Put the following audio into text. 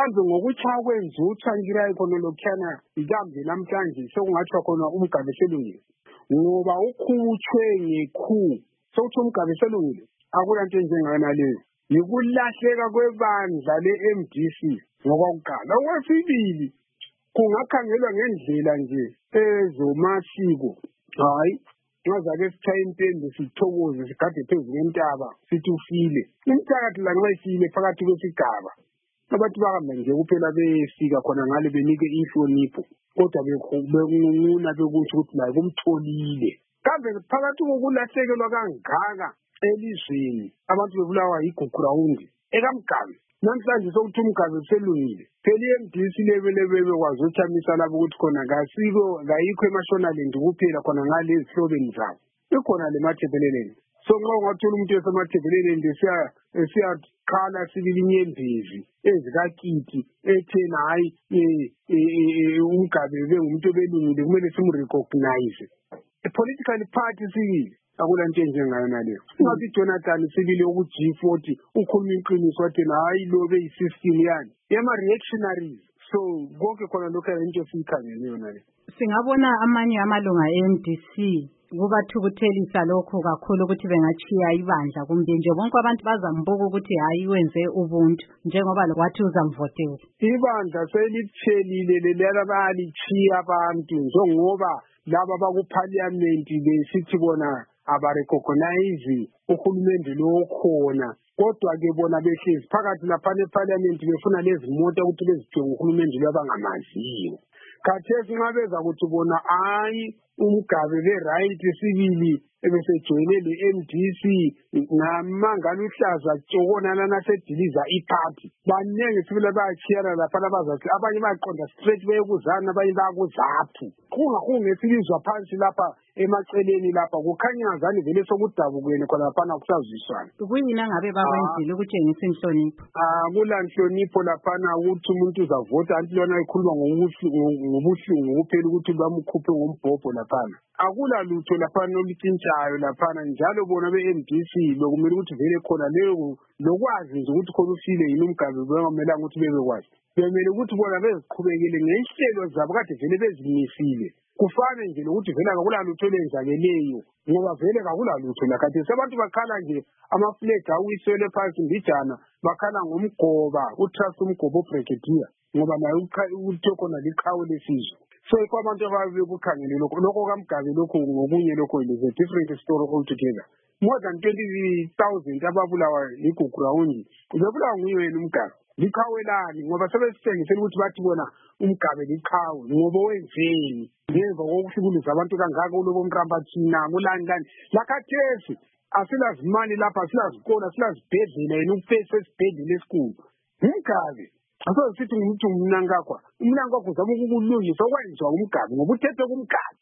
mhlambe ngokuchaya kwenzuthwa ngira khona lokhana ikambe namhlanje sokungathwa khona umgabe selungile ngoba ukhutshwe ngekhu sokuthi umgabe selungile akulanto njengana leyo nikulahleka kwebandla le-MDC ngokwakugala. Okwesibili kungakhangelwa ngendlela nje ezomasiko hayi ngazake sithaye impembe sithokoze sigade phezulu ngentaba sithi ufile umthakathi la nxesile phakathi kwesigaba abantu bahamba nje kuphela befika khona ngale benike inhlonipho kodwa bekunguna bekusho ukuthi la kumtholile kambe phakathi kokulahlekelwa kangaka elizweni abantu bebulawa yigugurawundi ekamgaba namhlanje sokuthi umgabe uselungile phela i-MDC lebelebebe kwazothamisa labo ukuthi khona ngayikho eMashonaland kuphela khona ngale ezihlobeni zabo ikhona le mathebeleleni so nxa ungathola umuntu esemathebeleleni esiyakhala sibili inyembezi ezikakiti ethena hayi umgabe bengumuntu obelungile kumele simrecognize a-political party sibili akulanto enjengayo naleyo ungathi Jonathan sibili ukuthi G40 ukhuluma iqiniso wathi hayi lobe yi-system yani yama-reactionaries so konke khona lokho into esiyikhangele yona le. Singabona amanye amalunga e-MDC kubathukuthelisa lokho kakhulu ukuthi bengachiya ibandla kumbe nje bonke abantu bazambuka ukuthi hayi wenze ubuntu njengoba wathi uzamvotela. Ibandla seliphelile lelala bayalichiya abantu njengoba laba bakuparliament besithi bona abarecognize uhulumende lo khona kodwa ke bona behlezi phakathi lapha eParliament befuna lezi moto ukuthi bezidinga uhulumende labangamaziyo khathesi nxa beza ukuthi bona hayi umgabe be-right sibili ebesejoyine le-MDC ngamangala uhlaza tshokona nasediliza iparty baningi sibili bayachiyana lapha abazathi abanye bayaqonda straight beyekuzana abanye bayakuzaphu kungesilizwa phansi lapha emaceleni lapha kukhanya ngazani vele sokudabukene khona laphana kusazwiswana kuyini angabe bakwenzile ukutshengisa inhlonipho kulanhlonipho laphana ukuthi umuntu uzavota anti lona ikhuluma ngobuhlungu kuphela ukuthi bamkhuphe ngombhobho laphana akula lutho laphana oluthintshayo laphana njalo bona be-MDC bekumele ukuthi vele khona leyo lokwazi nje ukuthi khona ufile yini umgabe bengamelanga ukuthi bebekwazi bemele ukuthi bona beziqhubekele ngenhlelo zabo kade vele bezimisile kufane nje nokuthi vele akula lutho olenzakeleyo ngoba vele akula lutho la kade sebantu bakhala nje amaflag awisele phansi mbijana bakhala ngomgoba utrust umgobo brigadier ngoba naye uthe khona liqhawe lesizwe so ikho abantu ababekukhangele lokho kamgabe lokho ngokunye lokho is a different story altogether. More than 20,000 ababulawa igugurawundi ubebulawa nguye yena umgabe liqhawelani ngoba sebesithengisela ukuthi bathi bona umgabe liqhawe ngoba wenzeni ngemva kokuhlukuza abantu kangaka ulobo umrampathina ngulani lakhathesi asilazimali lapha asilazikona asilazibhedlela yena ukufesa esibhedlela esikhulu umgabe aso sithi ngumuntu umnankakwa uzama ukulungisa okwenziwa umgabe ngoba uthethe kumgabe